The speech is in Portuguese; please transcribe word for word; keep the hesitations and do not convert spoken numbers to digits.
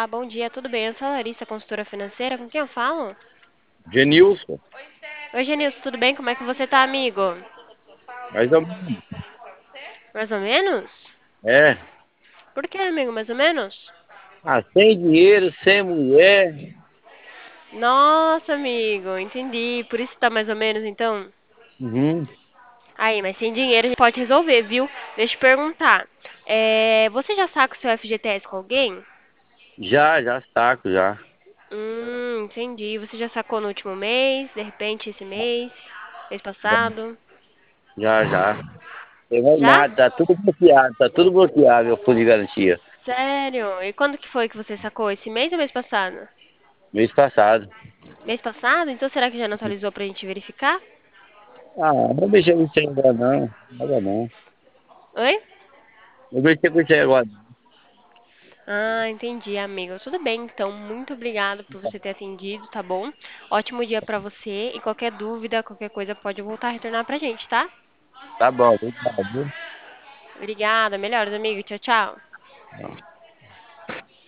Olá, bom dia, tudo bem? Eu sou a Larissa, consultora financeira. Com quem eu falo? Genilson, Oi, Genilson, tudo bem? Como é que você tá, amigo? mais ou menos. Mais ou menos? É. Por que, amigo, mais ou menos? Ah, sem dinheiro, sem mulher. Nossa, amigo, entendi. Por isso tá mais ou menos, então? Uhum. Aí, mas sem dinheiro a gente pode resolver, viu? Deixa eu te perguntar. É, você já saca o seu F G T S com alguém? Já, já saco, já. Hum, entendi. Você já sacou no último mês? De repente esse mês? Mês passado? Já, já. Tem mais Já? nada, tá tudo bloqueado, tá tudo bloqueado, meu fundo de garantia. Sério? E quando que foi que você sacou? Esse mês ou mês passado? Mês passado. Mês passado? Então será que já não atualizou pra gente verificar? Ah, não mexer com isso aí agora não. Nada não. Oi? Não mexer com isso aí agora. Ah, entendi, amigo. Tudo bem, então. Muito obrigada por você ter atendido, tá bom? Ótimo dia pra você. E qualquer dúvida, qualquer coisa, pode voltar a retornar pra gente, tá? Tá bom, obrigado. Obrigada. Melhoras, amigo. Tchau, tchau.